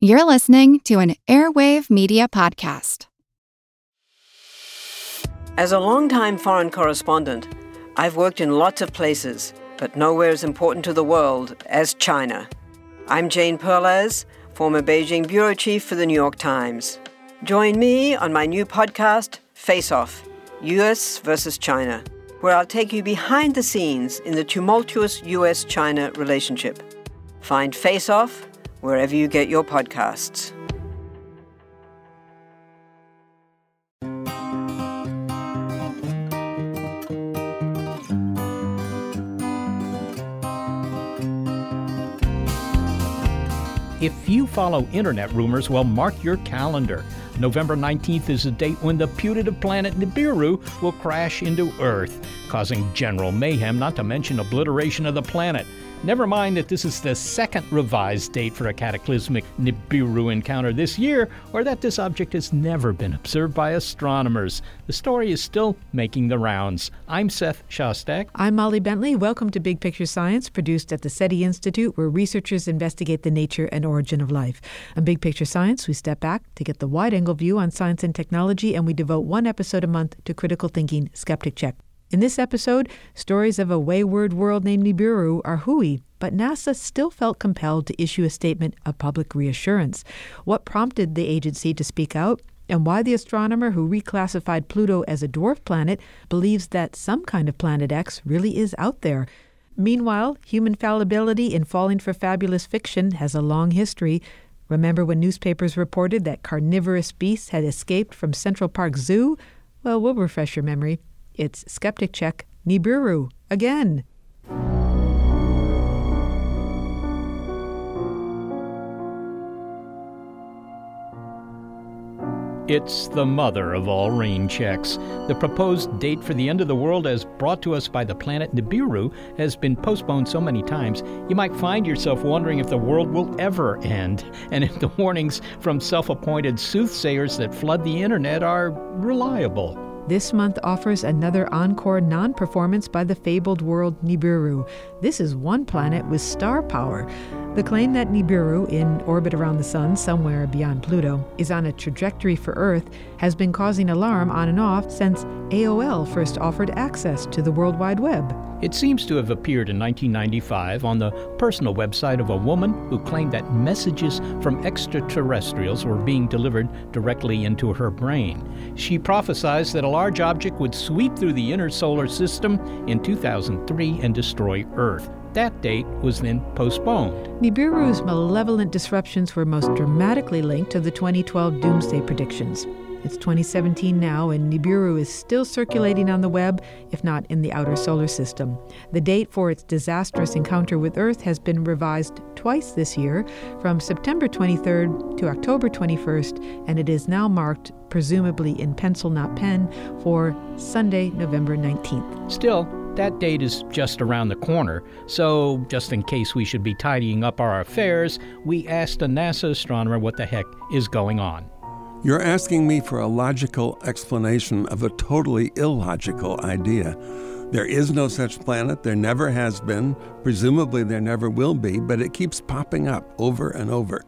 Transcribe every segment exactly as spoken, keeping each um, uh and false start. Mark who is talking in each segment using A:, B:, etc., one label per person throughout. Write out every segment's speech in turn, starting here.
A: You're listening to an Airwave Media Podcast.
B: As a longtime foreign correspondent, I've worked in lots of places, but nowhere as important to the world as China. I'm Jane Perlez, former Beijing bureau chief for the New York Times. Join me on my new podcast, Face Off, U S versus China, where I'll take you behind the scenes in the tumultuous U S China relationship. Find Face Off wherever you get your podcasts.
C: If you follow internet rumors, well, mark your calendar. November nineteenth is the date when the putative planet Nibiru will crash into Earth, causing general mayhem, not to mention obliteration of the planet. Never mind that this is the second revised date for a cataclysmic Nibiru encounter this year, or that this object has never been observed by astronomers. The story is still making the rounds. I'm Seth Shostak.
D: I'm Molly Bentley. Welcome to Big Picture Science, produced at the SETI Institute, where researchers investigate the nature and origin of life. On Big Picture Science, we step back to get the wide-angle view on science and technology, and we devote one episode a month to critical thinking Skeptic Check. In this episode, stories of a wayward world named Nibiru are hooey, but NASA still felt compelled to issue a statement of public reassurance. What prompted the agency to speak out, and why the astronomer who reclassified Pluto as a dwarf planet believes that some kind of Planet X really is out there. Meanwhile, human fallibility in falling for fabulous fiction has a long history. Remember when newspapers reported that carnivorous beasts had escaped from Central Park Zoo? Well, we'll refresh your memory. It's Skeptic Check Nibiru again.
C: It's the mother of all rain checks. The proposed date for the end of the world, as brought to us by the planet Nibiru, has been postponed so many times, you might find yourself wondering if the world will ever end, and if the warnings from self-appointed soothsayers that flood the internet are reliable.
D: This month offers another encore non-performance by the fabled world Nibiru. This is one planet with star power. The claim that Nibiru, in orbit around the sun somewhere beyond Pluto, is on a trajectory for Earth has been causing alarm on and off since A O L first offered access to the World Wide Web.
C: It seems to have appeared in nineteen ninety-five on the personal website of a woman who claimed that messages from extraterrestrials were being delivered directly into her brain. She prophesied that a large object would sweep through the inner solar system in two thousand three and destroy Earth. That date was then postponed.
D: Nibiru's malevolent disruptions were most dramatically linked to the twenty twelve doomsday predictions. It's twenty seventeen now, and Nibiru is still circulating on the web, if not in the outer solar system. The date for its disastrous encounter with Earth has been revised twice this year, from September twenty-third to October twenty-first, and it is now marked, presumably in pencil not pen, for Sunday, November nineteenth.
C: Still, that date is just around the corner, so just in case we should be tidying up our affairs, we asked a NASA astronomer what the heck is going on.
E: You're asking me for a logical explanation of a totally illogical idea. There is no such planet. There never has been. Presumably there never will be, but it keeps popping up over and over.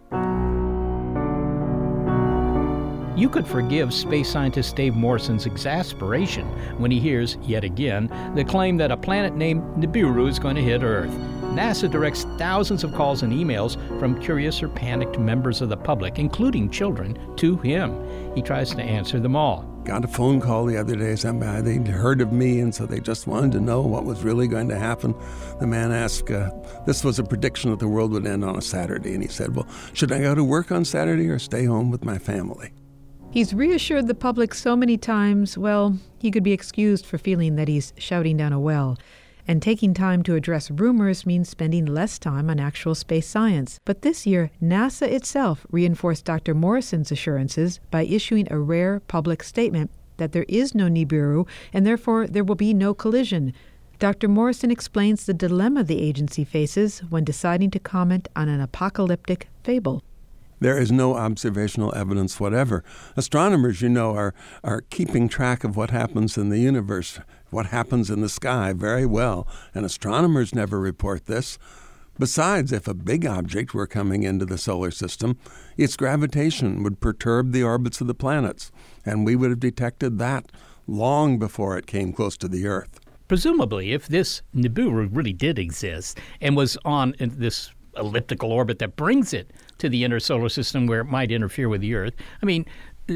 C: You could forgive space scientist Dave Morrison's exasperation when he hears, yet again, the claim that a planet named Nibiru is going to hit Earth. NASA directs thousands of calls and emails from curious or panicked members of the public, including children, to him. He tries to answer them all.
E: Got a phone call the other day. Somebody, they'd heard of me, and so they just wanted to know what was really going to happen. The man asked, uh, this was a prediction that the world would end on a Saturday, and he said, well, should I go to work on Saturday or stay home with my family?
D: He's reassured the public so many times, well, he could be excused for feeling that he's shouting down a well. And taking time to address rumors means spending less time on actual space science. But this year, NASA itself reinforced Doctor Morrison's assurances by issuing a rare public statement that there is no Nibiru and therefore there will be no collision. Doctor Morrison explains the dilemma the agency faces when deciding to comment on an apocalyptic fable.
E: There is no observational evidence whatever. Astronomers, you know, are, are keeping track of what happens in the universe, what happens in the sky very well, and astronomers never report this. Besides, if a big object were coming into the solar system, its gravitation would perturb the orbits of the planets, and we would have detected that long before it came close to the Earth.
C: Presumably, if this Nibiru really did exist and was on this elliptical orbit that brings it to the inner solar system where it might interfere with the Earth, I mean,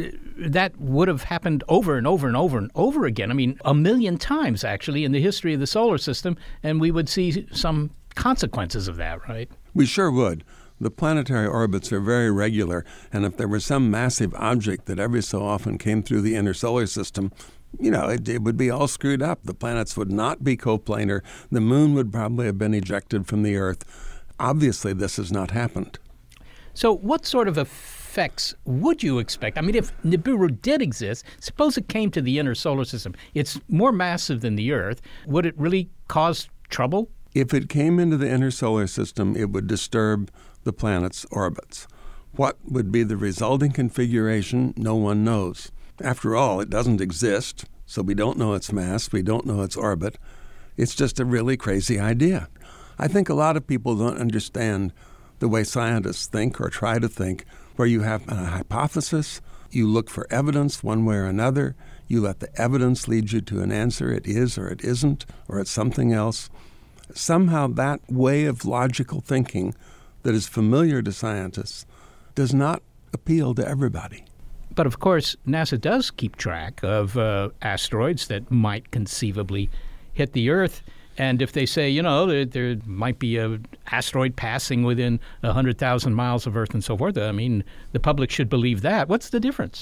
C: that would have happened over and over and over and over again. I mean, a million times, actually, in the history of the solar system, and we would see some consequences of that, right?
E: We sure would. The planetary orbits are very regular, and if there was some massive object that every so often came through the inner solar system, you know, it, it would be all screwed up. The planets would not be coplanar. The moon would probably have been ejected from the Earth. Obviously, this has not happened.
C: So what sort of effects would you expect? I mean, if Nibiru did exist, suppose it came to the inner solar system. It's more massive than the Earth. Would it really cause trouble?
E: If it came into the inner solar system, it would disturb the planet's orbits. What would be the resulting configuration, no one knows. After all, it doesn't exist, so we don't know its mass, we don't know its orbit. It's just a really crazy idea. I think a lot of people don't understand the way scientists think or try to think, where you have a hypothesis, you look for evidence one way or another, you let the evidence lead you to an answer, it is or it isn't, or it's something else. Somehow that way of logical thinking that is familiar to scientists does not appeal to everybody.
C: But of course, NASA does keep track of uh, asteroids that might conceivably hit the Earth. And if they say, you know, there, there might be an asteroid passing within one hundred thousand miles of Earth and so forth, I mean, the public should believe that. What's the difference?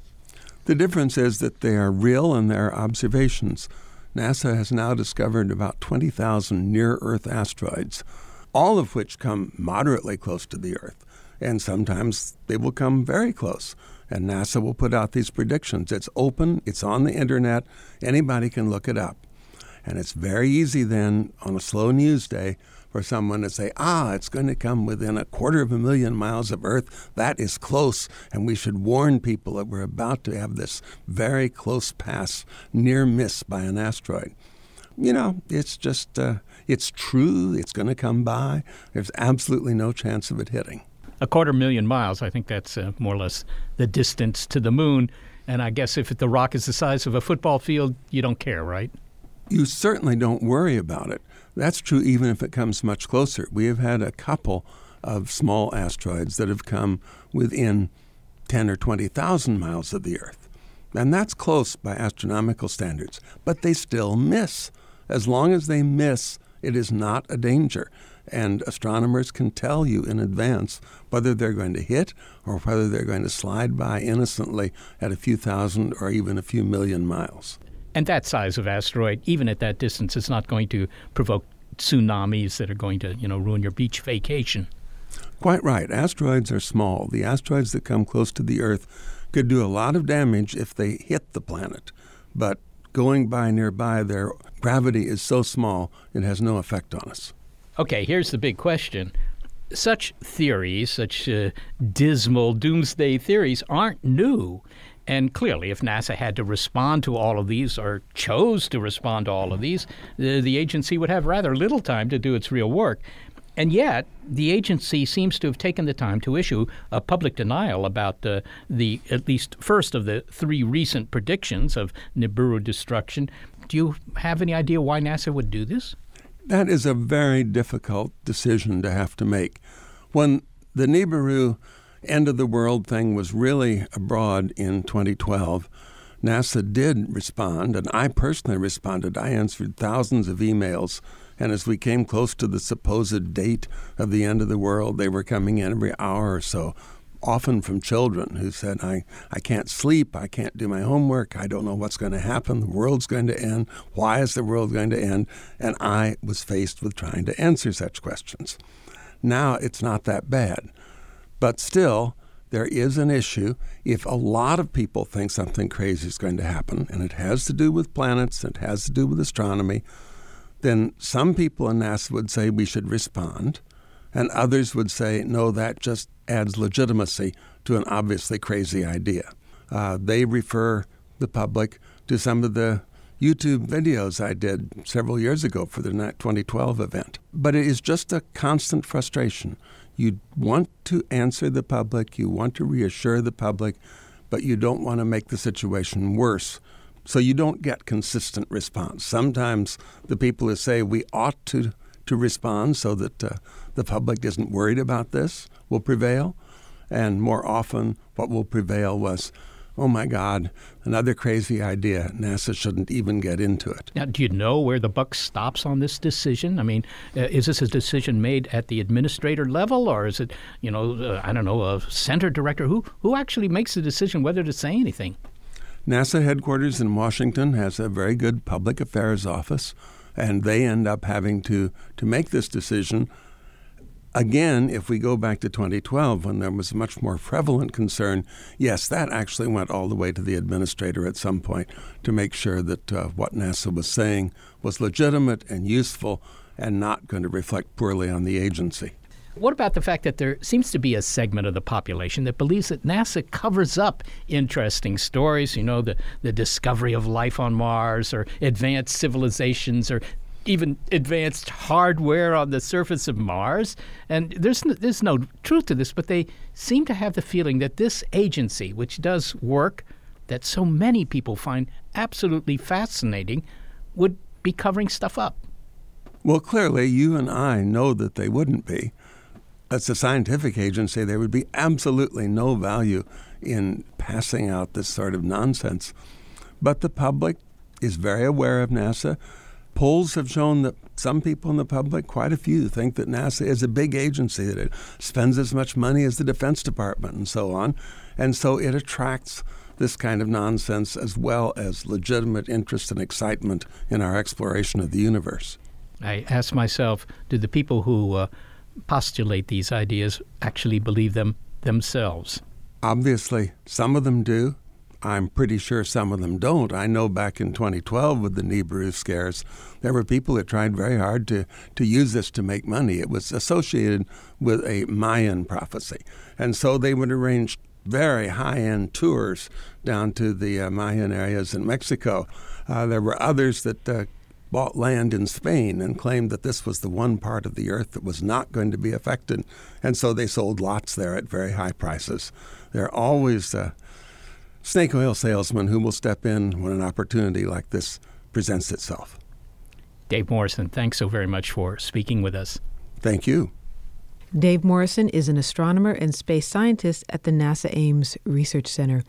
E: The difference is that they are real and they're observations. NASA has now discovered about twenty thousand near-Earth asteroids, all of which come moderately close to the Earth. And sometimes they will come very close. And NASA will put out these predictions. It's open. It's on the Internet. Anybody can look it up. And it's very easy then on a slow news day for someone to say, ah, it's going to come within a quarter of a million miles of Earth. That is close, and we should warn people that we're about to have this very close pass, near miss by an asteroid. You know, it's just, uh, it's true. It's going to come by. There's absolutely no chance of it hitting.
C: A quarter million miles, I think that's uh, more or less the distance to the moon. And I guess if the rock is the size of a football field, you don't care, right?
E: You certainly don't worry about it. That's true even if it comes much closer. We have had a couple of small asteroids that have come within ten or twenty thousand miles of the Earth. And that's close by astronomical standards. But they still miss. As long as they miss, it is not a danger. And astronomers can tell you in advance whether they're going to hit or whether they're going to slide by innocently at a few thousand or even a few million miles.
C: And that size of asteroid, even at that distance, is not going to provoke tsunamis that are going to, you know, ruin your beach vacation.
E: Quite right. Asteroids are small. The asteroids that come close to the Earth could do a lot of damage if they hit the planet. But going by nearby, their gravity is so small, it has no effect on us.
C: Okay, here's the big question. Such theories, such uh, dismal doomsday theories, aren't new. And clearly, if NASA had to respond to all of these or chose to respond to all of these, the, the agency would have rather little time to do its real work. And yet, the agency seems to have taken the time to issue a public denial about uh, the at least first of the three recent predictions of Nibiru destruction. Do you have any idea why NASA would do this?
E: That is a very difficult decision to have to make. When the Nibiru end-of-the-world thing was really abroad in twenty twelve, NASA did respond, and I personally responded. I answered thousands of emails, and as we came close to the supposed date of the end of the world, they were coming in every hour or so, often from children who said, I, I can't sleep, I can't do my homework, I don't know what's going to happen, the world's going to end, why is the world going to end? And I was faced with trying to answer such questions. Now it's not that bad. But still, there is an issue. If a lot of people think something crazy is going to happen, and it has to do with planets, it has to do with astronomy, then some people in NASA would say we should respond, and others would say, no, that just adds legitimacy to an obviously crazy idea. Uh, they refer the public to some of the YouTube videos I did several years ago for the twenty twelve event. But it is just a constant frustration. You want to answer the public, you want to reassure the public, but you don't want to make the situation worse. So you don't get consistent response. Sometimes the people who say we ought to, to respond so that uh, the public isn't worried about this will prevail. And more often what will prevail was, oh, my God, another crazy idea. NASA shouldn't even get into it.
C: Now, do you know where the buck stops on this decision? I mean, uh, is this a decision made at the administrator level, or is it, you know, uh, I don't know, a center director? Who who actually makes the decision whether to say anything?
E: NASA headquarters in Washington has a very good public affairs office, and they end up having to, to make this decision. Again, if we go back to twenty twelve, when there was a much more prevalent concern, yes, that actually went all the way to the administrator at some point to make sure that uh, what NASA was saying was legitimate and useful and not going to reflect poorly on the agency.
C: What about the fact that there seems to be a segment of the population that believes that NASA covers up interesting stories, you know, the, the discovery of life on Mars or advanced civilizations or even advanced hardware on the surface of Mars? And there's no, there's no truth to this, but they seem to have the feeling that this agency, which does work that so many people find absolutely fascinating, would be covering stuff up.
E: Well, clearly, you and I know that they wouldn't be. As a scientific agency, there would be absolutely no value in passing out this sort of nonsense. But the public is very aware of NASA. Polls have shown that some people in the public, quite a few, think that NASA is a big agency, that it spends as much money as the Defense Department and so on. And so it attracts this kind of nonsense as well as legitimate interest and excitement in our exploration of the universe.
C: I ask myself, do the people who uh, postulate these ideas actually believe them themselves?
E: Obviously, some of them do. I'm pretty sure some of them don't. I know back in twenty twelve with the Nibiru scares, there were people that tried very hard to, to use this to make money. It was associated with a Mayan prophecy. And so they would arrange very high-end tours down to the uh, Mayan areas in Mexico. Uh, there were others that uh, bought land in Spain and claimed that this was the one part of the earth that was not going to be affected. And so they sold lots there at very high prices. There are always uh, snake oil salesmen who will step in when an opportunity like this presents itself.
C: Dave Morrison, thanks so very much for speaking with us.
E: Thank you.
D: Dave Morrison is an astronomer and space scientist at the NASA Ames Research Center.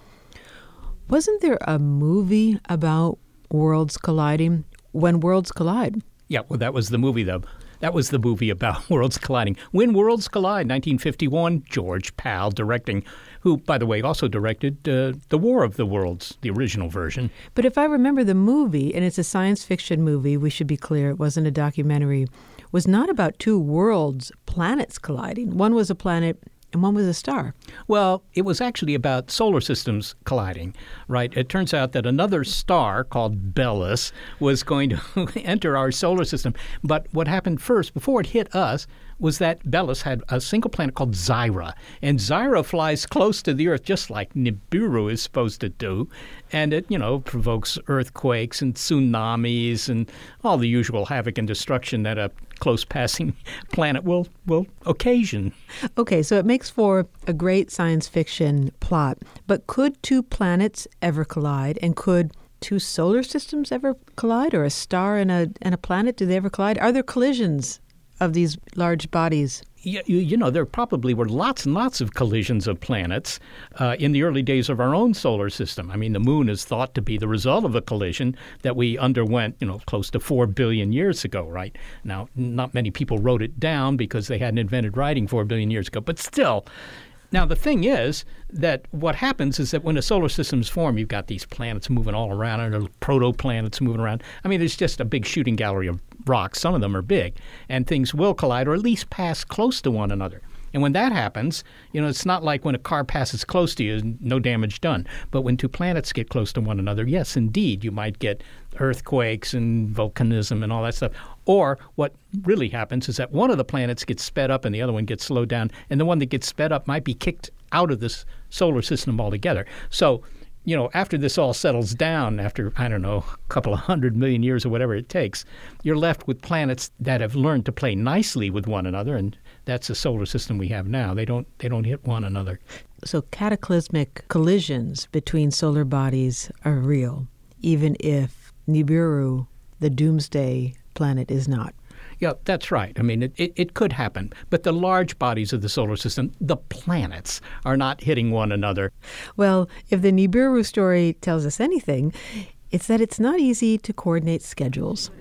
D: Wasn't there a movie about worlds colliding? When Worlds Collide?
C: Yeah, well, that was the movie, though. That was the movie about worlds colliding. When Worlds Collide, nineteen fifty-one, George Pal directing, who, by the way, also directed uh, The War of the Worlds, the original version.
D: But if I remember the movie, and it's a science fiction movie, we should be clear, it wasn't a documentary, was not about two worlds, planets colliding. One was a planet and one was a star.
C: Well, it was actually about solar systems colliding, right? It turns out that another star called Belus was going to enter our solar system. But what happened first, before it hit us, was that Belus had a single planet called Zyra. And Zyra flies close to the Earth, just like Nibiru is supposed to do. And it, you know, provokes earthquakes and tsunamis and all the usual havoc and destruction that a close passing planet will, will occasion.
D: Okay, so it makes for a great science fiction plot. But could two planets ever collide? And could two solar systems ever collide? Or a star and a, and a planet, do they ever collide? Are there collisions of these large bodies?
C: You, you know, there probably were lots and lots of collisions of planets uh, in the early days of our own solar system. I mean, the moon is thought to be the result of a collision that we underwent, you know, close to four billion years ago, right? Now, not many people wrote it down because they hadn't invented writing four billion years ago, but still. Now, the thing is that what happens is that when a solar system's formed, you've got these planets moving all around, and proto-planets moving around. I mean, there's just a big shooting gallery of rocks. Some of them are big, and things will collide or at least pass close to one another. And when that happens, you know, it's not like when a car passes close to you, no damage done. But when two planets get close to one another, yes, indeed, you might get earthquakes and volcanism and all that stuff. Or what really happens is that one of the planets gets sped up and the other one gets slowed down, and the one that gets sped up might be kicked out of this solar system altogether. So you know, after this all settles down, after, I don't know, a couple of hundred million years or whatever it takes, you're left with planets that have learned to play nicely with one another, and that's the solar system we have now. They don't they don't hit one another.
D: So cataclysmic collisions between solar bodies are real, even if Nibiru, the doomsday planet, is not.
C: Yeah, that's right. I mean, it, it, it could happen. But the large bodies of the solar system, the planets, are not hitting one another.
D: Well, if the Nibiru story tells us anything, it's that it's not easy to coordinate schedules.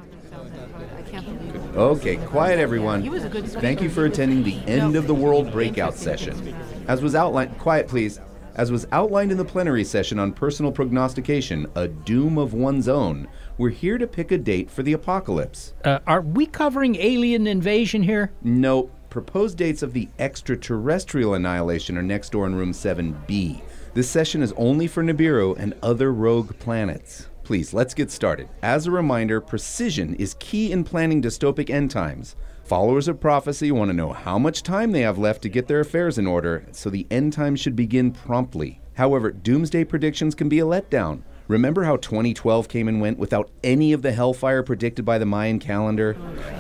F: Okay, quiet everyone. Thank you for attending the End of the World breakout session. As was outlined, quiet please. As was outlined in the plenary session on personal prognostication, a doom of one's own, we're here to pick a date for the apocalypse.
C: Uh, are we covering alien invasion here?
F: Nope. Proposed dates of the extraterrestrial annihilation are next door in room seven B. This session is only for Nibiru and other rogue planets. Please, let's get started. As a reminder, precision is key in planning dystopic end times. Followers of prophecy want to know how much time they have left to get their affairs in order, so the end times should begin promptly. However, doomsday predictions can be a letdown. Remember how twenty twelve came and went without any of the hellfire predicted by the Mayan calendar?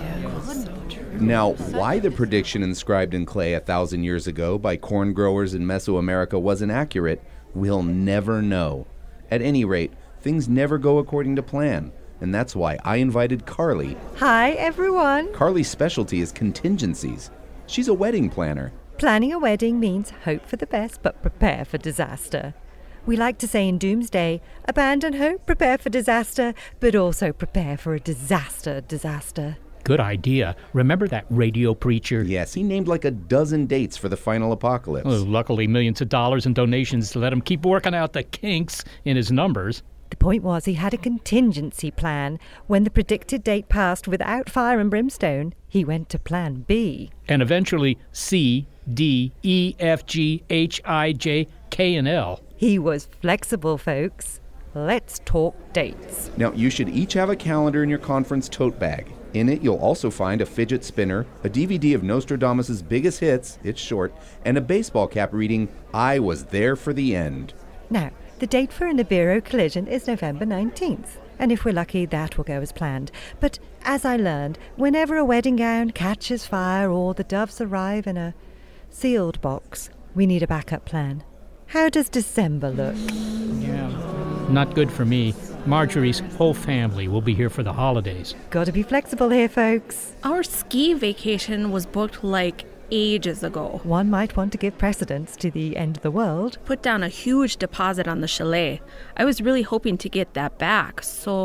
F: Now, why the prediction inscribed in clay a thousand years ago by corn growers in Mesoamerica wasn't accurate, we'll never know. At any rate, things never go according to plan. And that's why I invited Carly.
G: Hi, everyone.
F: Carly's specialty is contingencies. She's a wedding planner.
G: Planning a wedding means hope for the best, but prepare for disaster. We like to say in Doomsday, abandon hope, prepare for disaster, but also prepare for a disaster disaster.
C: Good idea. Remember that radio preacher?
F: Yes, he named like a dozen dates for the final apocalypse.
C: Oh, luckily, millions of dollars in donations to let him keep working out the kinks in his numbers.
G: The point was he had a contingency plan. When the predicted date passed without fire and brimstone, he went to plan B.
C: And eventually C, D, E, F, G, H, I, J, K, and L.
G: He was flexible, folks. Let's talk dates.
F: Now, you should each have a calendar in your conference tote bag. In it, you'll also find a fidget spinner, a D V D of Nostradamus' biggest hits, it's short, and a baseball cap reading, I was there for the end.
G: Now, the date for a Nibiru collision is November nineteenth, and if we're lucky, that will go as planned. But as I learned, whenever a wedding gown catches fire or the doves arrive in a sealed box, we need a backup plan. How does December look?
C: Yeah, not good for me. Marjorie's whole family will be here for the holidays.
G: Gotta be flexible here, folks.
H: Our ski vacation was booked like ages ago.
G: One might want to give precedence to the end of the world.
H: Put down a huge deposit on the chalet. I was really hoping to get that back,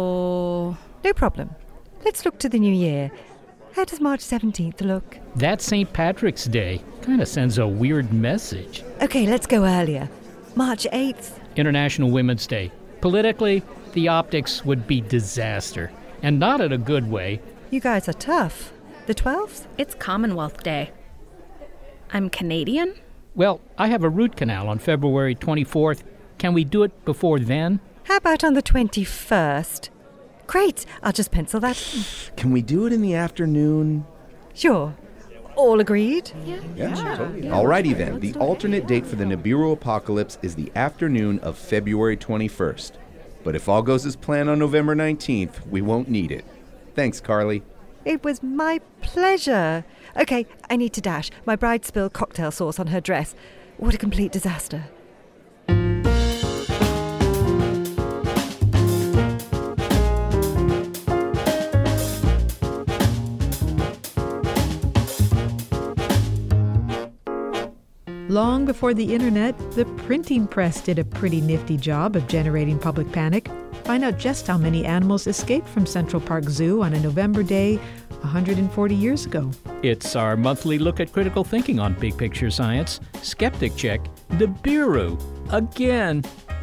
H: so...
G: No problem. Let's look to the new year. How does March seventeenth look?
C: That's Saint Patrick's Day. Kind of sends a weird message.
G: Okay, let's go earlier. March eighth.
C: International Women's Day. Politically, the optics would be disaster. And not in a good way.
G: You guys are tough. The twelfth?
H: It's Commonwealth Day. I'm Canadian?
C: Well, I have a root canal on February twenty-fourth. Can we do it before then?
G: How about on the twenty-first? Great, I'll just pencil that in.
F: Can we do it in the afternoon?
G: Sure. All agreed?
H: Yeah.
F: Yeah, yeah. Totally. Alrighty then. The alternate date for the Nibiru apocalypse is the afternoon of February twenty-first. But if all goes as planned on November nineteenth, we won't need it. Thanks, Carly.
G: It was my pleasure. Okay, I need to dash. My bride spilled cocktail sauce on her dress. What a complete disaster.
D: Long before the internet, the printing press did a pretty nifty job of generating public panic. Find out just how many animals escaped from Central Park Zoo on a November day one hundred forty years ago.
C: It's our monthly look at critical thinking on Big Picture Science. Skeptic check, Nibiru, again.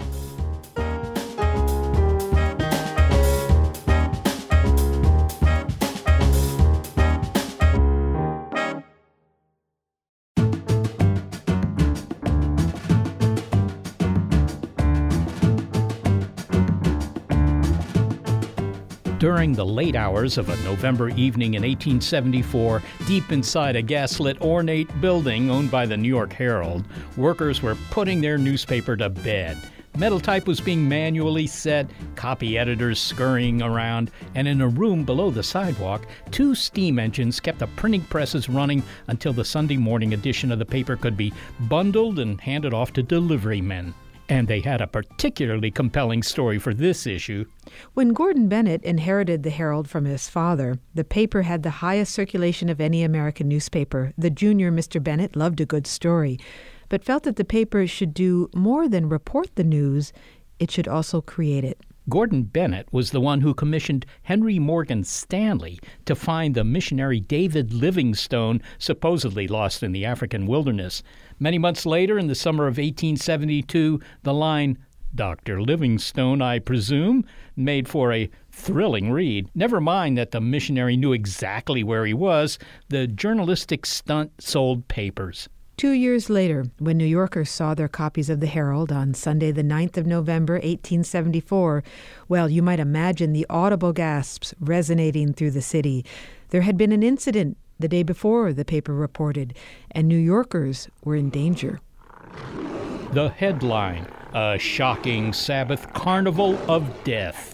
C: During the late hours of a November evening in eighteen seventy-four, deep inside a gaslit ornate building owned by the New York Herald, workers were putting their newspaper to bed. Metal type was being manually set, copy editors scurrying around, and in a room below the sidewalk, two steam engines kept the printing presses running until the Sunday morning edition of the paper could be bundled and handed off to delivery men. And they had a particularly compelling story for this issue.
D: When Gordon Bennett inherited the Herald from his father, the paper had the highest circulation of any American newspaper. The junior Mister Bennett loved a good story, but felt that the paper should do more than report the news. It should also create it.
C: Gordon Bennett was the one who commissioned Henry Morgan Stanley to find the missionary David Livingstone, supposedly lost in the African wilderness. Many months later, in the summer of eighteen seventy-two, the line, "Doctor Livingstone, I presume," made for a thrilling read. Never mind that the missionary knew exactly where he was. The journalistic stunt sold papers.
D: Two years later, when New Yorkers saw their copies of the Herald on Sunday the ninth of November, eighteen seventy-four, well, you might imagine the audible gasps resonating through the city. There had been an incident the day before, the paper reported, and New Yorkers were in danger.
C: The headline, "A shocking Sabbath carnival of death."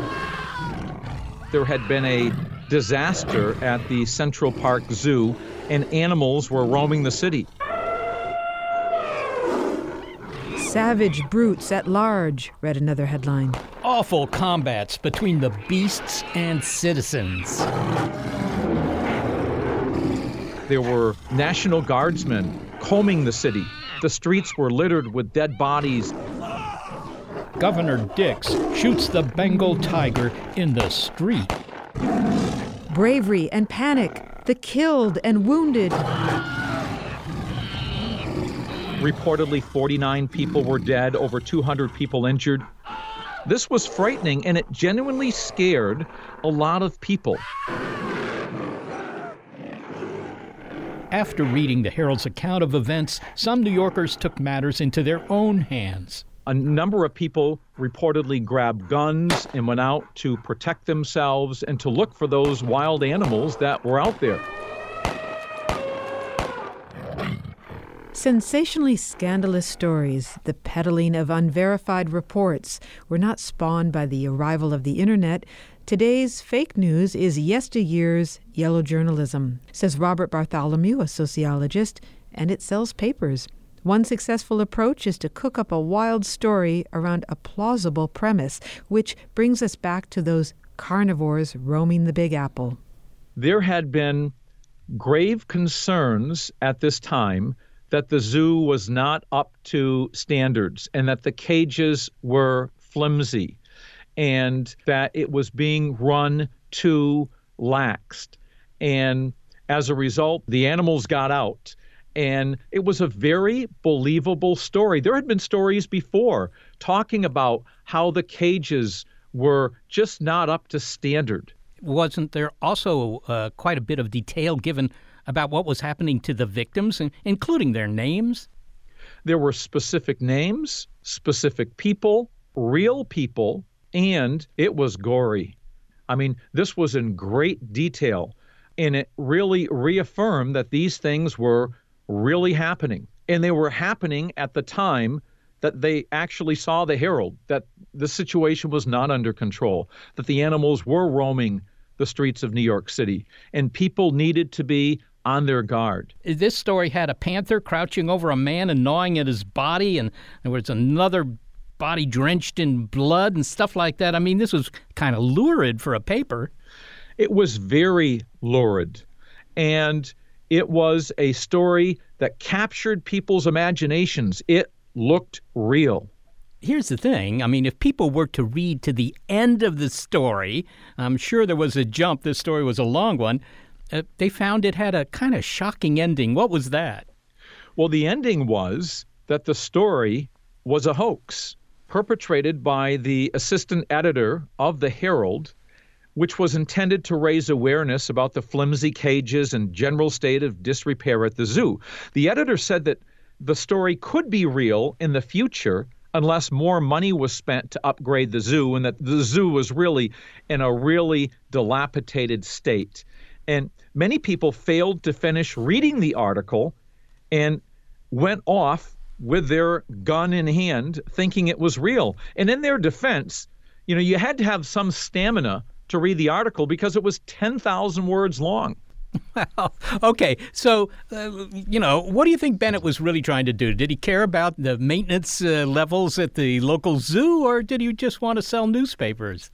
I: There had been a disaster at the Central Park Zoo, and animals were roaming the city.
D: "Savage brutes at large," read another headline.
C: Awful combats between the beasts and citizens.
I: There were National Guardsmen combing the city. The streets were littered with dead bodies.
C: Governor Dix shoots the Bengal tiger in the street.
D: Bravery and panic, the killed and wounded.
I: Reportedly, forty-nine people were dead, over two hundred people injured. This was frightening, and it genuinely scared a lot of people.
C: After reading the Herald's account of events, some New Yorkers took matters into their own hands.
I: A number of people reportedly grabbed guns and went out to protect themselves and to look for those wild animals that were out there.
D: Sensationally scandalous stories, the peddling of unverified reports, were not spawned by the arrival of the internet. Today's fake news is yesteryear's yellow journalism, says Robert Bartholomew, a sociologist, and it sells papers. One successful approach is to cook up a wild story around a plausible premise, which brings us back to those carnivores roaming the Big Apple.
I: There had been grave concerns at this time that the zoo was not up to standards and that the cages were flimsy and that it was being run too laxed. And as a result, the animals got out. And it was a very believable story. There had been stories before talking about how the cages were just not up to standard.
C: Wasn't there also uh, quite a bit of detail given about what was happening to the victims, including their names?
I: There were specific names, specific people, real people, and it was gory. I mean, this was in great detail, and it really reaffirmed that these things were really happening. And they were happening at the time that they actually saw the Herald, that the situation was not under control, that the animals were roaming the streets of New York City, and people needed to be on their guard.
C: This story had a panther crouching over a man and gnawing at his body, and there was another body drenched in blood and stuff like that. I mean, this was kind of lurid for a paper.
I: It was very lurid, and it was a story that captured people's imaginations. It looked real.
C: Here's the thing. I mean, if people were to read to the end of the story, I'm sure there was a jump. This story was a long one. Uh, they found it had a kind of shocking ending. What was that?
I: Well, the ending was that the story was a hoax perpetrated by the assistant editor of the Herald, which was intended to raise awareness about the flimsy cages and general state of disrepair at the zoo. The editor said that the story could be real in the future unless more money was spent to upgrade the zoo, and that the zoo was really in a really dilapidated state. And many people failed to finish reading the article and went off with their gun in hand, thinking it was real. And in their defense, you know, you had to have some stamina to read the article because it was ten thousand words long.
C: Well, okay, so, uh, you know, what do you think Bennett was really trying to do? Did he care about the maintenance uh, levels at the local zoo, or did he just want to sell newspapers?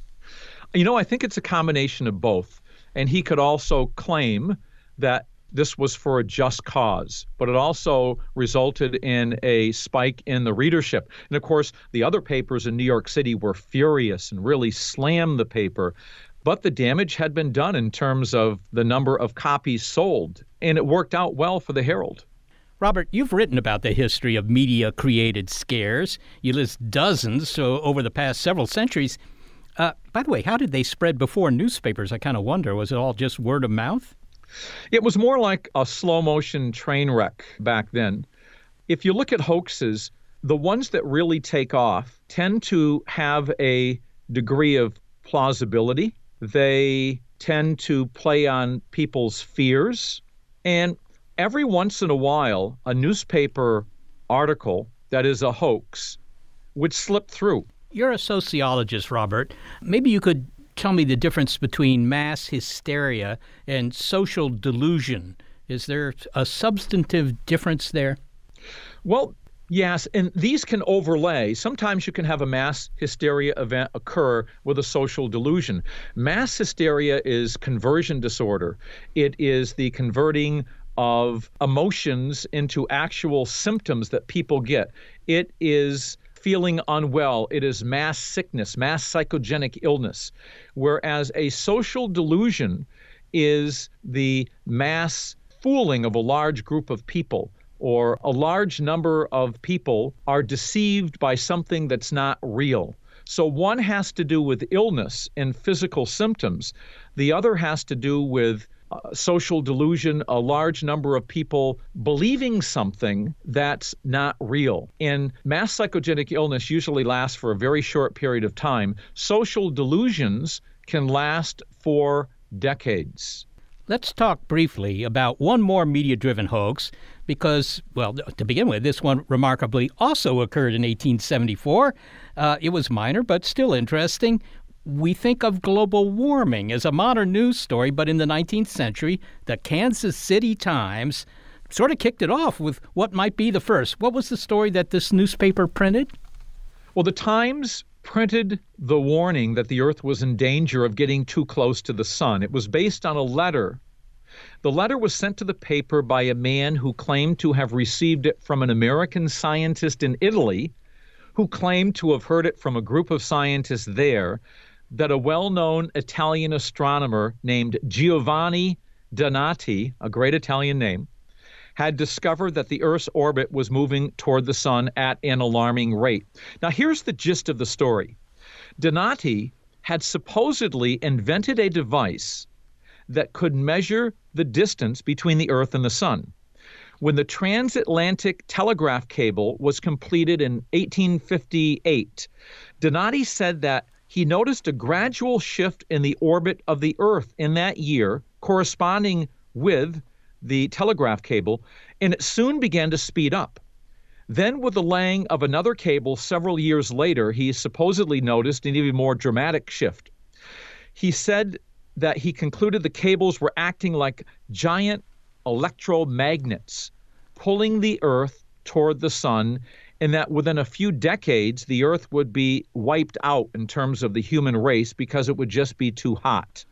I: You know, I think it's a combination of both. And he could also claim that this was for a just cause, but it also resulted in a spike in the readership. And of course, the other papers in New York City were furious and really slammed the paper. But the damage had been done in terms of the number of copies sold, and it worked out well for the Herald.
C: Robert, you've written about the history of media-created scares. You list dozens so over the past several centuries. Uh, by the way, how did they spread before newspapers? I kind of wonder. Was it all just word of mouth?
I: It was more like a slow-motion train wreck back then. If you look at hoaxes, the ones that really take off tend to have a degree of plausibility. They tend to play on people's fears. And every once in a while, a newspaper article that is a hoax would slip through.
C: You're a sociologist, Robert. Maybe you could tell me the difference between mass hysteria and social delusion. Is there a substantive difference there?
I: Well, yes, and these can overlay. Sometimes you can have a mass hysteria event occur with a social delusion. Mass hysteria is conversion disorder. It is the converting of emotions into actual symptoms that people get. It is feeling unwell. It is mass sickness, mass psychogenic illness. Whereas a social delusion is the mass fooling of a large group of people, or a large number of people are deceived by something that's not real. So one has to do with illness and physical symptoms. The other has to do with uh, social delusion, a large number of people believing something that's not real. And mass psychogenic illness usually lasts for a very short period of time. Social delusions can last for decades.
C: Let's talk briefly about one more media-driven hoax because, well, to begin with, this one remarkably also occurred in eighteen seventy-four. Uh, it was minor, but still interesting. We think of global warming as a modern news story, but in the nineteenth century, the Kansas City Times sort of kicked it off with what might be the first. What was the story that this newspaper printed?
I: Well, the Times printed the warning that the Earth was in danger of getting too close to the sun. It was based on a letter. The letter was sent to the paper by a man who claimed to have received it from an American scientist in Italy, who claimed to have heard it from a group of scientists there, that a well-known Italian astronomer named Giovanni Donati, a great Italian name, had discovered that the Earth's orbit was moving toward the sun at an alarming rate. Now, here's the gist of the story. Donati had supposedly invented a device that could measure the distance between the Earth and the sun. When the transatlantic telegraph cable was completed in eighteen fifty-eight, Donati said that he noticed a gradual shift in the orbit of the Earth in that year, corresponding with the telegraph cable, and it soon began to speed up. Then, with the laying of another cable several years later, he supposedly noticed an even more dramatic shift. He said that he concluded the cables were acting like giant electromagnets, pulling the Earth toward the sun, and that within a few decades, the Earth would be wiped out in terms of the human race because it would just be too hot.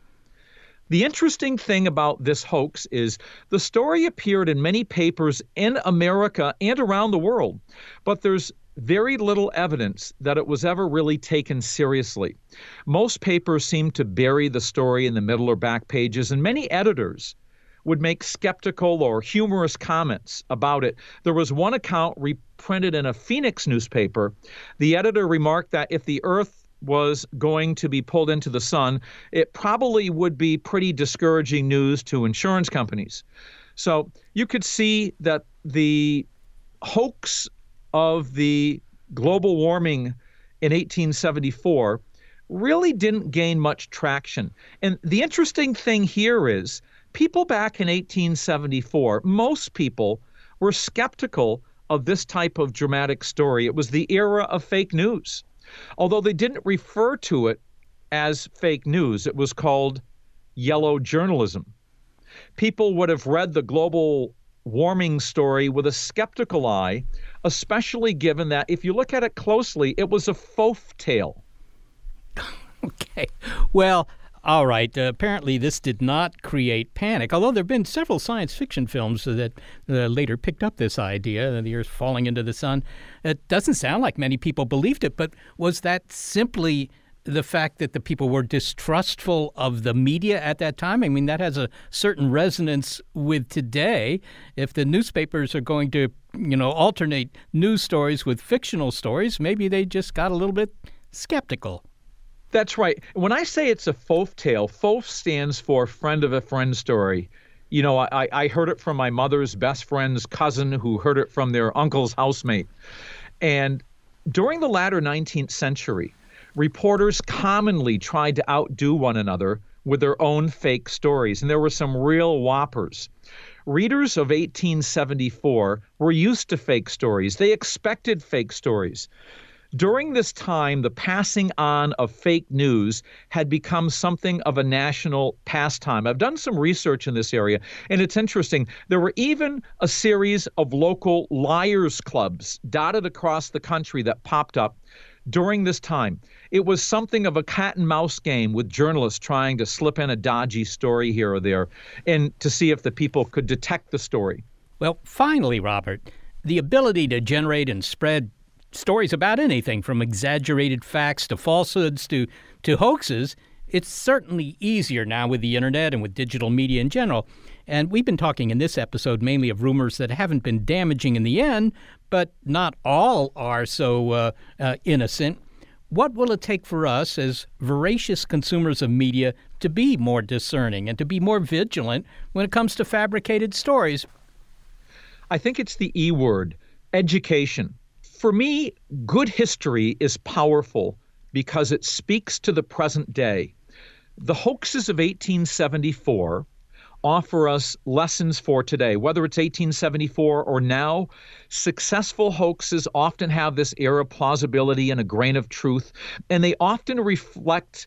I: The interesting thing about this hoax is the story appeared in many papers in America and around the world, but there's very little evidence that it was ever really taken seriously. Most papers seem to bury the story in the middle or back pages, and many editors would make skeptical or humorous comments about it. There was one account reprinted in a Phoenix newspaper. The editor remarked that if the Earth was going to be pulled into the sun, it probably would be pretty discouraging news to insurance companies. So you could see that the hoax of the global warming in eighteen seventy-four really didn't gain much traction. And the interesting thing here is people back in eighteen seventy-four, most people were skeptical of this type of dramatic story. It was the era of fake news. Although they didn't refer to it as fake news, it was called yellow journalism. People would have read the global warming story with a skeptical eye, especially given that if you look at it closely, it was a faux tale.
C: Okay. Well, all right. Uh, apparently, this did not create panic, although there have been several science fiction films that uh, later picked up this idea, the Earth falling into the sun. It doesn't sound like many people believed it, but was that simply the fact that the people were distrustful of the media at that time? I mean, that has a certain resonance with today. If the newspapers are going to, you know, alternate news stories with fictional stories, maybe they just got a little bit skeptical.
I: That's right. When I say it's a faux tale, faux stands for friend of a friend story. You know, I, I heard it from my mother's best friend's cousin who heard it from their uncle's housemate. And during the latter nineteenth century, reporters commonly tried to outdo one another with their own fake stories, and there were some real whoppers. Readers of eighteen seventy-four were used to fake stories. They expected fake stories. During this time, the passing on of fake news had become something of a national pastime. I've done some research in this area, and it's interesting. There were even a series of local liars clubs dotted across the country that popped up during this time. It was something of a cat and mouse game with journalists trying to slip in a dodgy story here or there and to see if the people could detect the story.
C: Well, finally, Robert, the ability to generate and spread stories about anything from exaggerated facts to falsehoods to, to hoaxes, it's certainly easier now with the internet and with digital media in general. And we've been talking in this episode mainly of rumors that haven't been damaging in the end, but not all are so uh, uh, innocent. What will it take for us as voracious consumers of media to be more discerning and to be more vigilant when it comes to fabricated stories?
I: I think it's the E word, education. For me, good history is powerful because it speaks to the present day. The hoaxes of eighteen seventy-four offer us lessons for today. Whether it's eighteen seventy-four or now, successful hoaxes often have this air of plausibility and a grain of truth, and they often reflect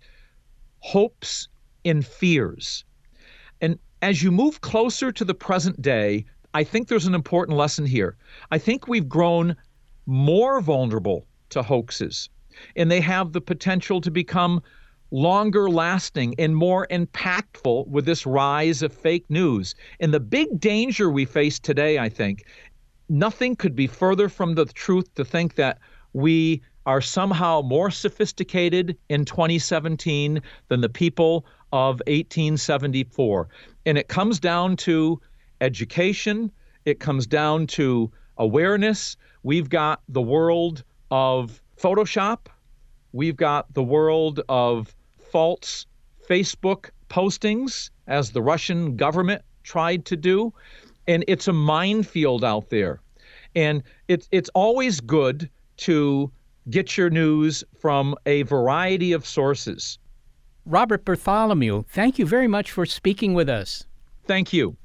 I: hopes and fears. And as you move closer to the present day, I think there's an important lesson here. I think we've grown more vulnerable to hoaxes, and they have the potential to become longer lasting and more impactful with this rise of fake news. And the big danger we face today, I think, nothing could be further from the truth to think that we are somehow more sophisticated in twenty seventeen than the people of eighteen seventy-four. And it comes down to education. It comes down to awareness. We've got the world of Photoshop. We've got the world of false Facebook postings, as the Russian government tried to do. And it's a minefield out there. And it's it's always good to get your news from a variety of sources.
C: Robert Bartholomew, thank you very much for speaking with us.
I: Thank you.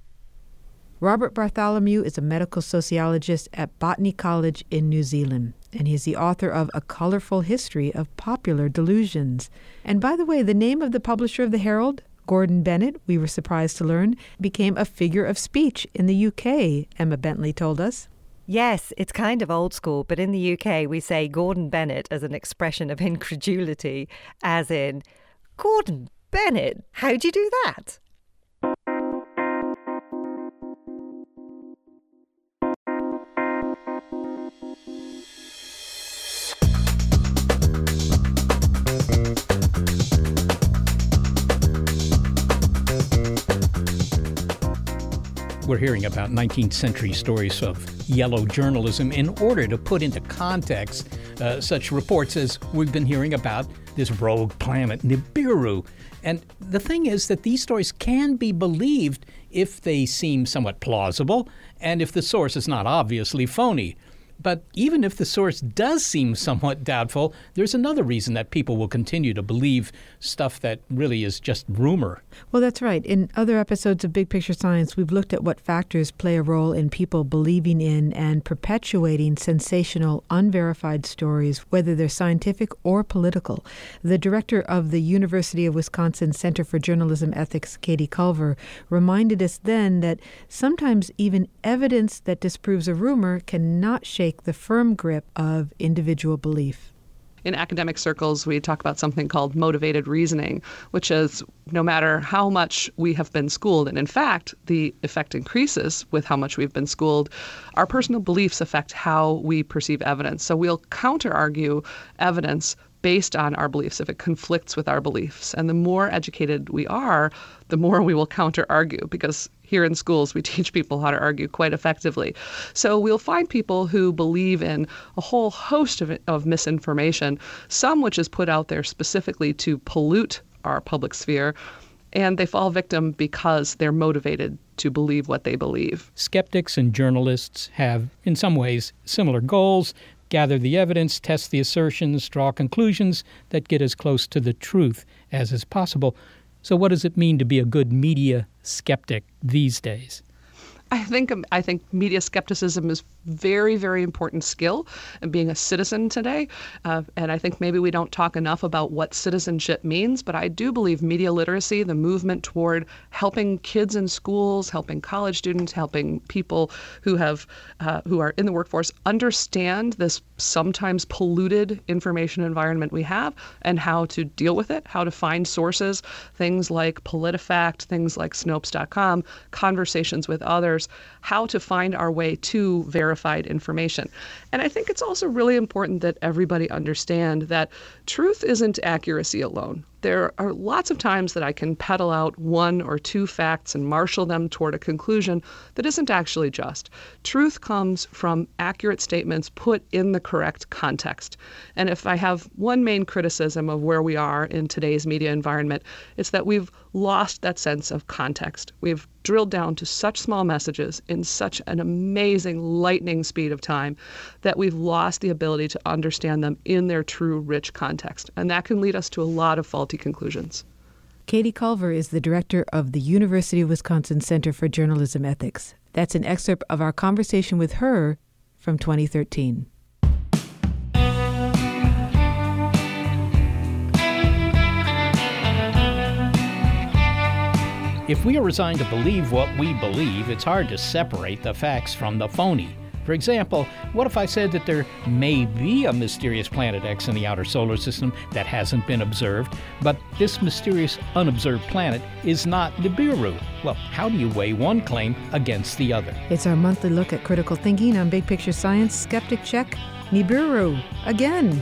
D: Robert Bartholomew is a medical sociologist at Botany College in New Zealand, and he's the author of A Colorful History of Popular Delusions. And by the way, the name of the publisher of the Herald, Gordon Bennett, we were surprised to learn, became a figure of speech in the U K, Emma Bentley told us.
G: Yes, it's kind of old school, but in the U K we say Gordon Bennett as an expression of incredulity, as in, Gordon Bennett, how'd you do that?
C: We're hearing about nineteenth century stories of yellow journalism in order to put into context uh, such reports as we've been hearing about this rogue planet Nibiru. And the thing is that these stories can be believed if they seem somewhat plausible and if the source is not obviously phony. But even if the source does seem somewhat doubtful, there's another reason that people will continue to believe stuff that really is just rumor.
D: Well, that's right. In other episodes of Big Picture Science, we've looked at what factors play a role in people believing in and perpetuating sensational, unverified stories, whether they're scientific or political. The director of the University of Wisconsin Center for Journalism Ethics, Katie Culver, reminded us then that sometimes even evidence that disproves a rumor cannot shake the firm grip of individual belief.
J: In academic circles, we talk about something called motivated reasoning, which is no matter how much we have been schooled, and in fact, the effect increases with how much we've been schooled, our personal beliefs affect how we perceive evidence. So we'll counter-argue evidence based on our beliefs if it conflicts with our beliefs. And the more educated we are, the more we will counter-argue, because here in schools, we teach people how to argue quite effectively. So we'll find people who believe in a whole host of, of misinformation, some which is put out there specifically to pollute our public sphere, and they fall victim because they're motivated to believe what they believe.
C: Skeptics and journalists have, in some ways, similar goals: gather the evidence, test the assertions, draw conclusions that get as close to the truth as is possible. So what does it mean to be a good media skeptic these days?
J: I think I think media skepticism is very, very important skill in being a citizen today. Uh, and I think maybe we don't talk enough about what citizenship means, but I do believe media literacy, the movement toward helping kids in schools, helping college students, helping people who have uh, who are in the workforce understand this sometimes polluted information environment we have and how to deal with it, how to find sources, things like PolitiFact, things like Snopes dot com, conversations with others, how to find our way to verified information. And I think it's also really important that everybody understand that truth isn't accuracy alone. There are lots of times that I can peddle out one or two facts and marshal them toward a conclusion that isn't actually just. Truth comes from accurate statements put in the correct context. And if I have one main criticism of where we are in today's media environment, it's that we've lost that sense of context. We've drilled down to such small messages in such an amazing lightning speed of time that we've lost the ability to understand them in their true rich context. And that can lead us to a lot of faulty conclusions.
D: Katie Culver is the director of the University of Wisconsin Center for Journalism Ethics. That's an excerpt of our conversation with her from twenty thirteen.
C: If we are resigned to believe what we believe, it's hard to separate the facts from the phony. For example, what if I said that there may be a mysterious planet X in the outer solar system that hasn't been observed, but this mysterious unobserved planet is not Nibiru? Well, how do you weigh one claim against the other?
D: It's our monthly look at critical thinking on Big Picture Science. Skeptic check, Nibiru, again.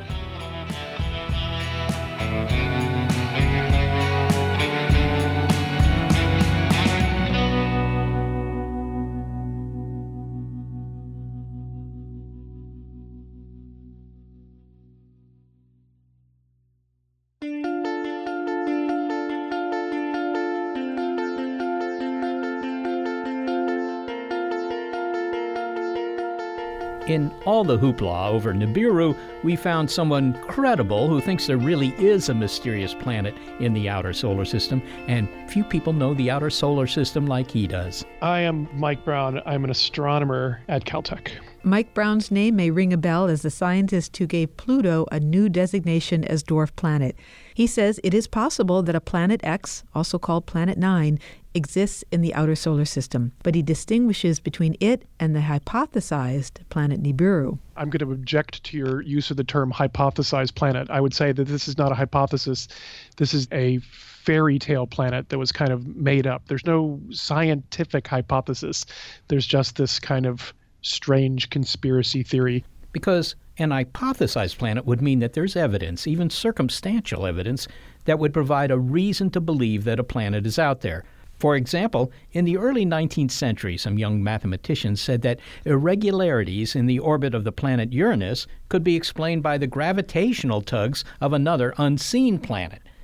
C: In all the hoopla over Nibiru, we found someone credible who thinks there really is a mysterious planet in the outer solar system, and few people know the outer solar system like he does.
K: I am Mike Brown. I'm an astronomer at Caltech.
D: Mike Brown's name may ring a bell as the scientist who gave Pluto a new designation as dwarf planet. He says it is possible that a planet X, also called Planet Nine, exists in the outer solar system, but he distinguishes between it and the hypothesized planet Nibiru.
K: I'm going to object to your use of the term hypothesized planet. I would say that this is not a hypothesis. This is a fairy tale planet that was kind of made up. There's no scientific hypothesis. There's just this kind of strange conspiracy theory.
C: Because an hypothesized planet would mean that there's evidence, even circumstantial evidence, that would provide a reason to believe that a planet is out there. For example, in the early nineteenth century, some young mathematicians said that irregularities in the orbit of the planet Uranus could be explained by the gravitational tugs of another unseen planet.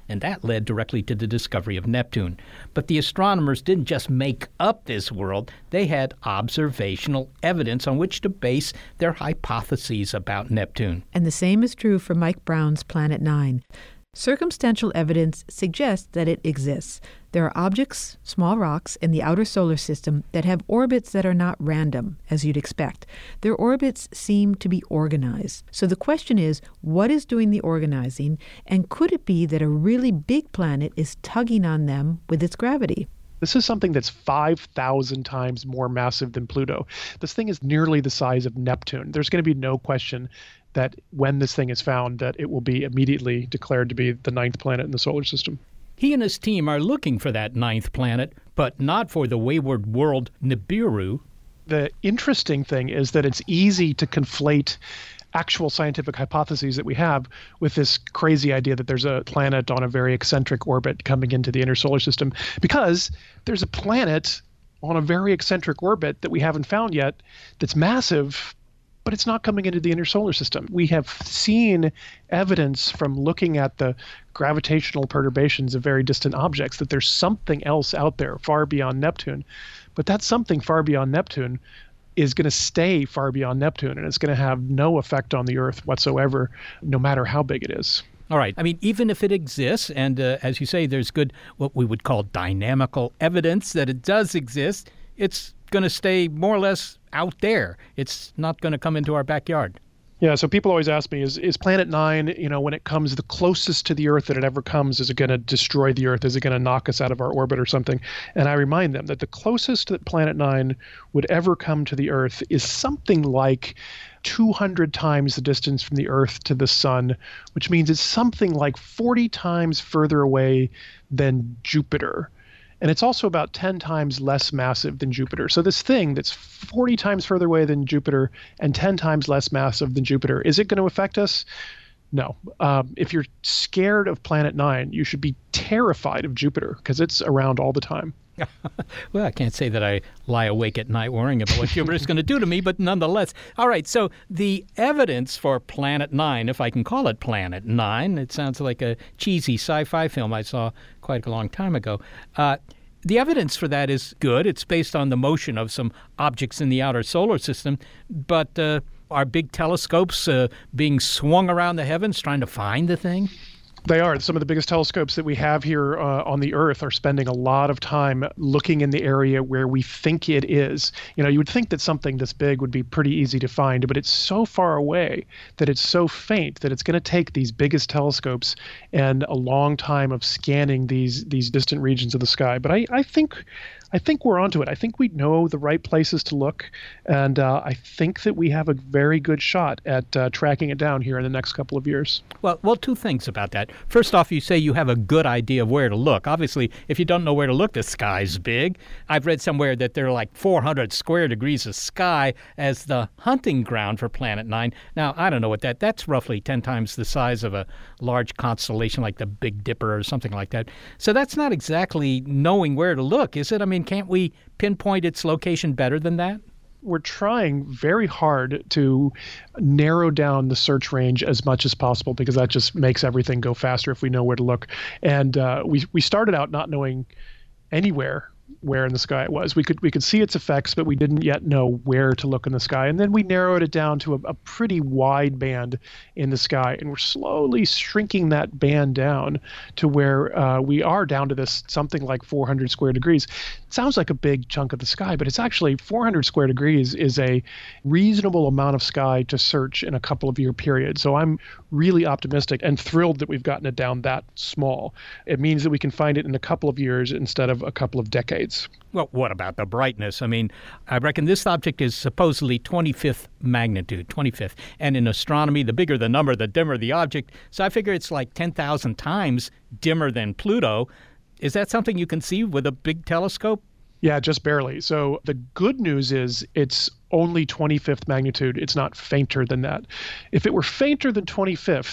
C: and that led directly to the discovery of Neptune. But the astronomers didn't just make up this world. They had observational evidence on which to base their hypotheses about Neptune.
D: And the same is true for Mike Brown's Planet Nine. Circumstantial evidence suggests that it exists. There are objects, small rocks, in the outer solar system that have orbits that are not random, as you'd expect. Their orbits seem to be organized. So the question is, what is doing the organizing, and could it be that a really big planet is tugging on them with its gravity?
K: This is something that's five thousand times more massive than Pluto. This thing is nearly the size of Neptune. There's going to be no question that when this thing is found, that it will be immediately declared to be the ninth planet in the solar system.
C: He and his team are looking for that ninth planet, but not for the wayward world Nibiru.
K: The interesting thing is that it's easy to conflate actual scientific hypotheses that we have with this crazy idea that there's a planet on a very eccentric orbit coming into the inner solar system, because there's a planet on a very eccentric orbit that we haven't found yet that's massive, but it's not coming into the inner solar system. We have seen evidence from looking at the gravitational perturbations of very distant objects that there's something else out there far beyond Neptune. But that something far beyond Neptune is going to stay far beyond Neptune, and it's going to have no effect on the Earth whatsoever, no matter how big it is.
C: All right. I mean, even if it exists, and uh, as you say, there's good, what we would call dynamical evidence that it does exist, it's going to stay more or less out there. It's not going to come into our backyard.
K: Yeah, so people always ask me, is is Planet Nine, you know, when it comes the closest to the Earth that it ever comes, is it going to destroy the Earth? Is it going to knock us out of our orbit or something? And I remind them that the closest that Planet Nine would ever come to the Earth is something like two hundred times the distance from the Earth to the Sun, which means it's something like forty times further away than Jupiter. And it's also about ten times less massive than Jupiter. So this thing that's forty times further away than Jupiter and ten times less massive than Jupiter, is it going to affect us? No. Um, if you're scared of Planet Nine, you should be terrified of Jupiter, because it's around all the time.
C: Well, I can't say that I lie awake at night worrying about what Jupiter's going to do to me, but nonetheless. All right, so the evidence for Planet Nine, if I can call it Planet Nine, it sounds like a cheesy sci-fi film I saw quite a long time ago. Uh, the evidence for that is good. It's based on the motion of some objects in the outer solar system, but uh, are big telescopes uh, being swung around the heavens trying to find the thing?
K: They are. Some of the biggest telescopes that we have here uh, on the Earth are spending a lot of time looking in the area where we think it is. You know, you would think that something this big would be pretty easy to find, but it's so far away that it's so faint that it's going to take these biggest telescopes and a long time of scanning these these distant regions of the sky. But I, I think I think we're onto it. I think we know the right places to look, and uh, I think that we have a very good shot at uh, tracking it down here in the next couple of years.
C: Well, well, two things about that. First off, you say you have a good idea of where to look. Obviously, if you don't know where to look, the sky's big. I've read somewhere that there are like four hundred square degrees of sky as the hunting ground for Planet Nine. Now, I don't know what that, that's roughly ten times the size of a large constellation like the Big Dipper or something like that. So that's not exactly knowing where to look, is it? I mean, can't we pinpoint its location better than that?
K: We're trying very hard to narrow down the search range as much as possible, because that just makes everything go faster if we know where to look. And uh, we we started out not knowing anywhere where in the sky it was. We could we could see its effects, but we didn't yet know where to look in the sky. And then we narrowed it down to a, a pretty wide band in the sky, and we're slowly shrinking that band down to where uh, we are down to this something like four hundred square degrees. It sounds like a big chunk of the sky, but it's actually four hundred square degrees is a reasonable amount of sky to search in a couple of year period. So I'm really optimistic and thrilled that we've gotten it down that small. It means that we can find it in a couple of years instead of a couple of decades.
C: Well, what about the brightness? I mean, I reckon this object is supposedly twenty-fifth magnitude, twenty-fifth. And in astronomy, the bigger the number, the dimmer the object. So I figure it's like ten thousand times dimmer than Pluto. Is that something you can see with a big telescope?
K: Yeah, just barely. So the good news is it's only twenty-fifth magnitude. It's not fainter than that. If it were fainter than twenty-fifth,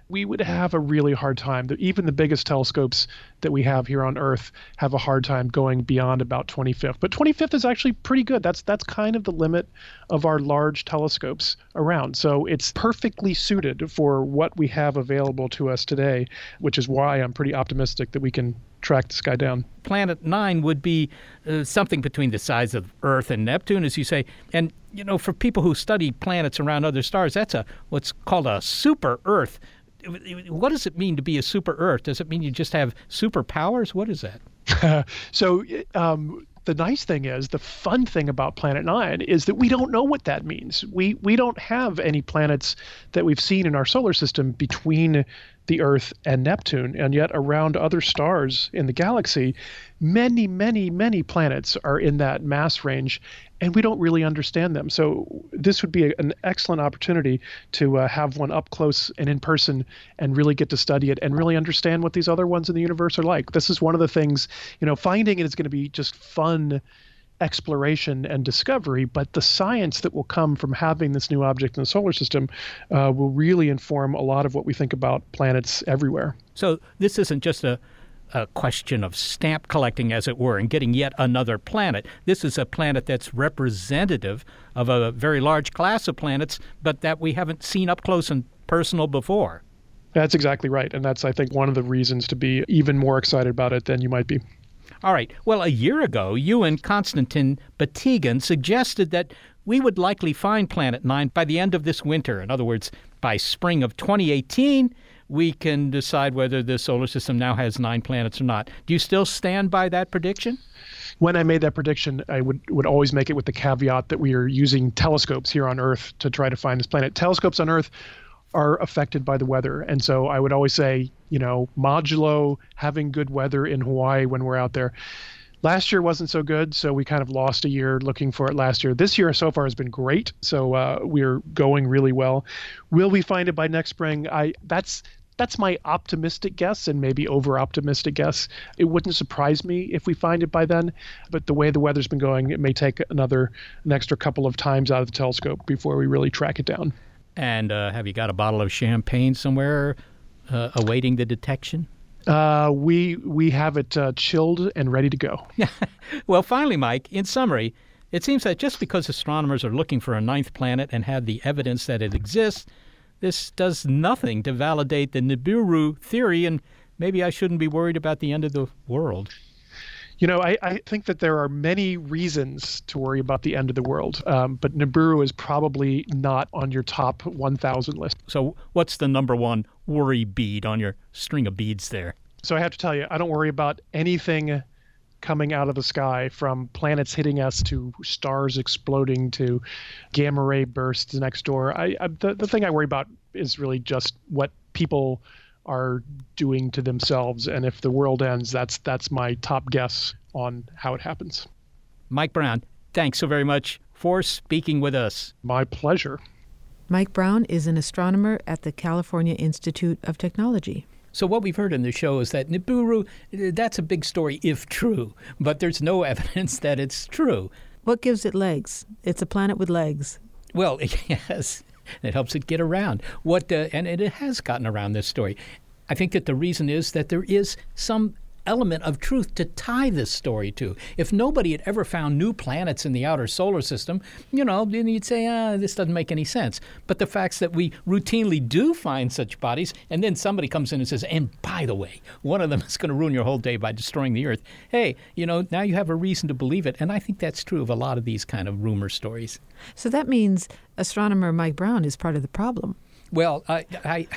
K: we would have a really hard time. Even the biggest telescopes that we have here on Earth have a hard time going beyond about twenty-fifth. But twenty-fifth is actually pretty good. That's that's kind of the limit of our large telescopes around. So it's perfectly suited for what we have available to us today, which is why I'm pretty optimistic that we can track the sky down.
C: Planet nine would be uh, something between the size of Earth and Neptune, as you say. And, you know, for people who study planets around other stars, that's a what's called a super Earth. What does it mean to be a super Earth? Does it mean you just have superpowers? What is that?
K: so um, the nice thing is, the fun thing about Planet Nine is that we don't know what that means. We we don't have any planets that we've seen in our solar system between the Earth and Neptune, and yet around other stars in the galaxy, many, many, many planets are in that mass range, and we don't really understand them. So this would be a, an excellent opportunity to uh, have one up close and in person and really get to study it and really understand what these other ones in the universe are like. This is one of the things, you know, finding it is going to be just fun exploration and discovery, but the science that will come from having this new object in the solar system uh, will really inform a lot of what we think about planets everywhere.
C: So this isn't just a, a question of stamp collecting, as it were, and getting yet another planet. This is a planet that's representative of a very large class of planets, but that we haven't seen up close and personal before.
K: That's exactly right. And that's, I think, one of the reasons to be even more excited about it than you might be.
C: All right. Well, a year ago, you and Konstantin Batygin suggested that we would likely find Planet Nine by the end of this winter. In other words, by spring of twenty eighteen, we can decide whether the solar system now has nine planets or not. Do you still stand by that prediction?
K: When I made that prediction, I would, would always make it with the caveat that we are using telescopes here on Earth to try to find this planet. Telescopes on Earth are affected by the weather. And so I would always say, you know, modulo having good weather in Hawaii when we're out there. Last year wasn't so good, so we kind of lost a year looking for it last year. This year so far has been great, so uh, we're going really well. Will we find it by next spring? I that's that's my optimistic guess, and maybe over-optimistic guess. It wouldn't surprise me if we find it by then, but the way the weather's been going, it may take another an extra couple of times out of the telescope before we really track it down.
C: And uh, have you got a bottle of champagne somewhere uh, awaiting the detection?
K: Uh, we we have it uh, chilled and ready to go.
C: Well, finally, Mike, in summary, it seems that just because astronomers are looking for a ninth planet and have the evidence that it exists, this does nothing to validate the Nibiru theory, and maybe I shouldn't be worried about the end of the world.
K: You know, I, I think that there are many reasons to worry about the end of the world, um, but Nibiru is probably not on your top one thousand list.
C: So what's the number one worry bead on your string of beads there?
K: So I have to tell you, I don't worry about anything coming out of the sky, from planets hitting us to stars exploding to gamma ray bursts next door. I, I the, the thing I worry about is really just what people are doing to themselves, and if the world ends, that's that's my top guess on how it happens.
C: Mike Brown, thanks so very much for speaking with us.
K: My pleasure.
D: Mike Brown is an astronomer at the California Institute of Technology.
C: So what we've heard in the show is that Nibiru, that's a big story if true, but there's no evidence that it's true.
D: What gives it legs? It's a planet with legs.
C: Well, yes. It helps it get around. What uh, and it has gotten around this story. I think that the reason is that there is some element of truth to tie this story to. If nobody had ever found new planets in the outer solar system, you know, then you'd say, ah, this doesn't make any sense. But the facts that we routinely do find such bodies, and then somebody comes in and says, and by the way, one of them is going to ruin your whole day by destroying the Earth. Hey, you know, now you have a reason to believe it. And I think that's true of a lot of these kind of rumor stories.
D: So that means astronomer Mike Brown is part of the problem.
C: Well, I, I,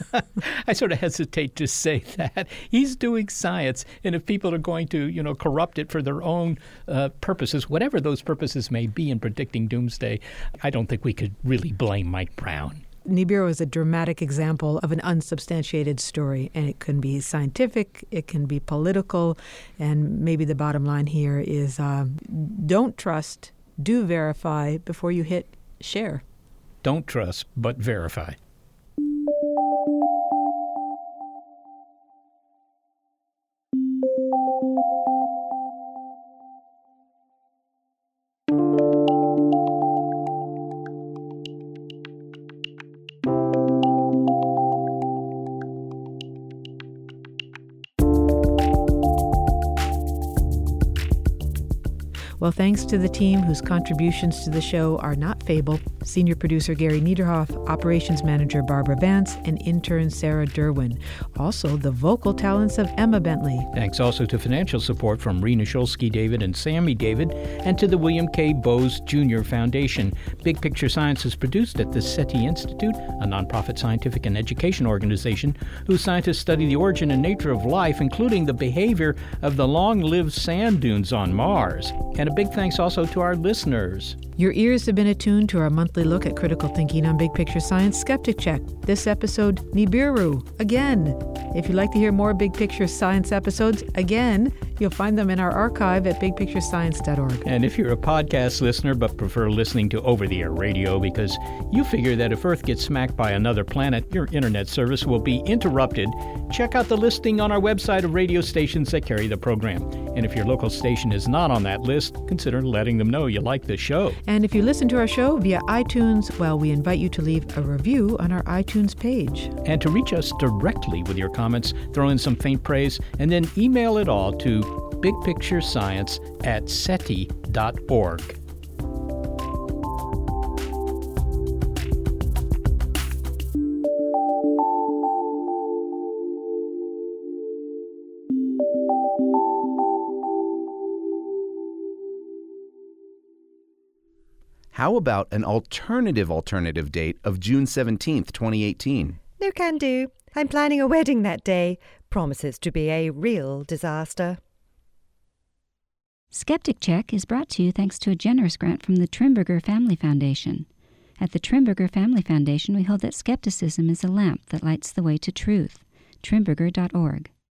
C: I sort of hesitate to say that. He's doing science, and if people are going to, you know, corrupt it for their own uh, purposes, whatever those purposes may be in predicting doomsday, I don't think we could really blame Mike Brown.
D: Nibiru is a dramatic example of an unsubstantiated story, and it can be scientific, it can be political, and maybe the bottom line here is uh, don't trust, do verify before you hit share.
C: Don't trust, but verify.
D: Well, thanks to the team whose contributions to the show are not fable, senior producer Gary Niederhoff, operations manager Barbara Vance, and intern Sarah Derwin. Also, the vocal talents of Emma Bentley.
C: Thanks also to financial support from Rena Shulsky David and Sammy David, and to the William K. Bowes Junior Foundation. Big Picture Science is produced at the SETI Institute, a nonprofit scientific and education organization whose scientists study the origin and nature of life, including the behavior of the long-lived sand dunes on Mars. And a big thanks also to our listeners.
D: Your ears have been attuned to our monthly look at critical thinking on Big Picture Science Skeptic Check. This episode, Nibiru, again. If you'd like to hear more Big Picture Science episodes, again, you'll find them in our archive at big picture science dot org.
C: And if you're a podcast listener but prefer listening to over-the-air radio because you figure that if Earth gets smacked by another planet, your internet service will be interrupted, check out the listing on our website of radio stations that carry the program. And if your local station is not on that list, consider letting them know you like the show.
D: And if you listen to our show via iTunes, well, we invite you to leave a review on our iTunes page.
C: And to reach us directly with your comments, throw in some faint praise, and then email it all to bigpicturescience at seti dot org.
F: How about an alternative alternative date of June seventeenth, twenty eighteen?
G: No can do. I'm planning a wedding that day. Promises to be a real disaster.
L: Skeptic Check is brought to you thanks to a generous grant from the Trimberger Family Foundation. At the Trimberger Family Foundation, we hold that skepticism is a lamp that lights the way to truth. trimberger dot org.